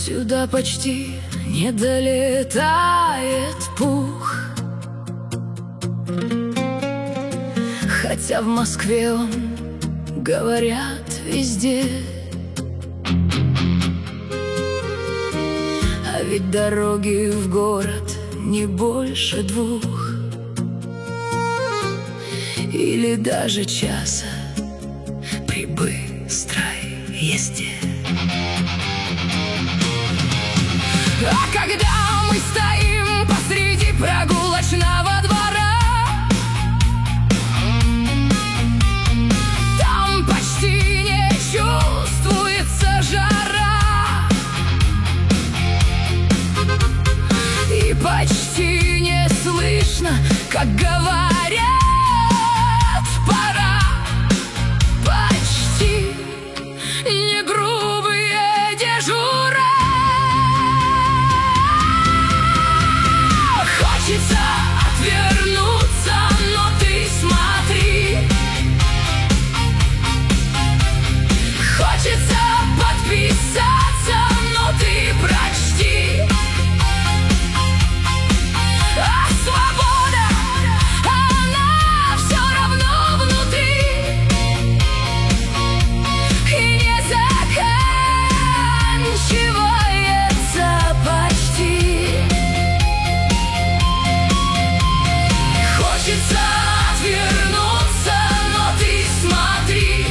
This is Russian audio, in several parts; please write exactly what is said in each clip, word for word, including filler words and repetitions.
Сюда почти не долетает пух, хотя в Москве он, говорят, везде. А ведь дороги в город не больше двух или даже часа при быстрой езде. А когда мы стоим посреди прогулочного двора, там почти не чувствуется жара, и почти не слышно, как говорят пора. Почти не грубые дежура. Хочется отвернуться, но ты смотри. Хочется подписаться, но ты прочти. А свобода, она все равно внутри и не заканчивается почти. Хочется отвернуться, но ты смотри.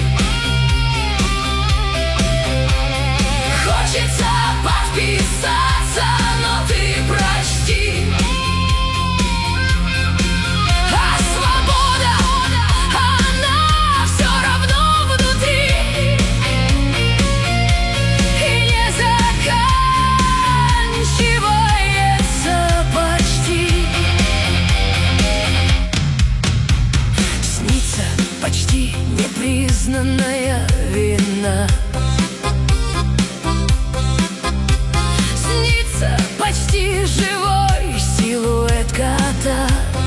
Хочется подписаться, но ты прочти. А свобода, она все равно внутри и не заканчивается почти. Снится почти непризнанная вина. Снится почти живой силуэт кота.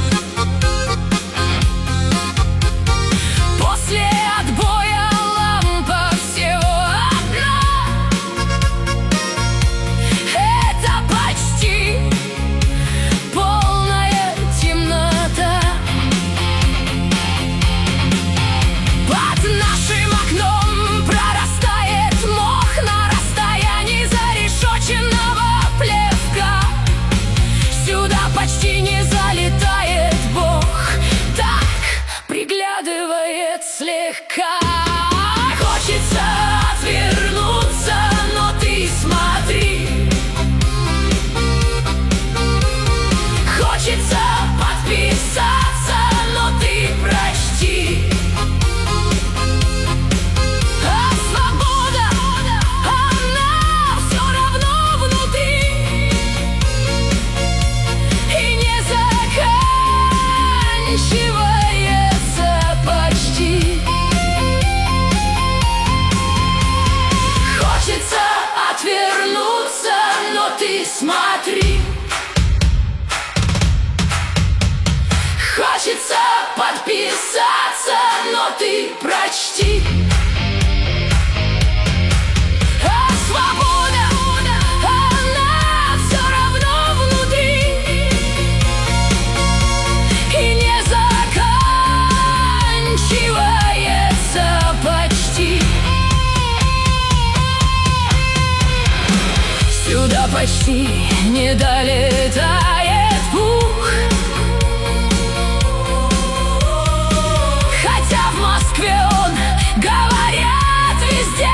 После отбоя лампа всего одна. Это почти полная темнота. Под нашим окном прорастает мох на расстоянии зарешоченного плевка. Сюда почти не залетает Бог, так приглядывает слегка. Хочется отвернуться, но ты смотри. Хочется подписаться, но ты прочти. А свобода, она все равно внутри и не заканчивается почти. Хочется отвернуться, но ты смотри. Хочется подписаться, но ты прочти. А свобода, она все равно внутри и не заканчивается почти. Сюда почти не долетает пух, хотя в Москве он, говорят, везде.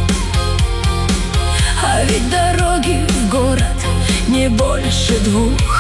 А ведь дороги в город не больше двух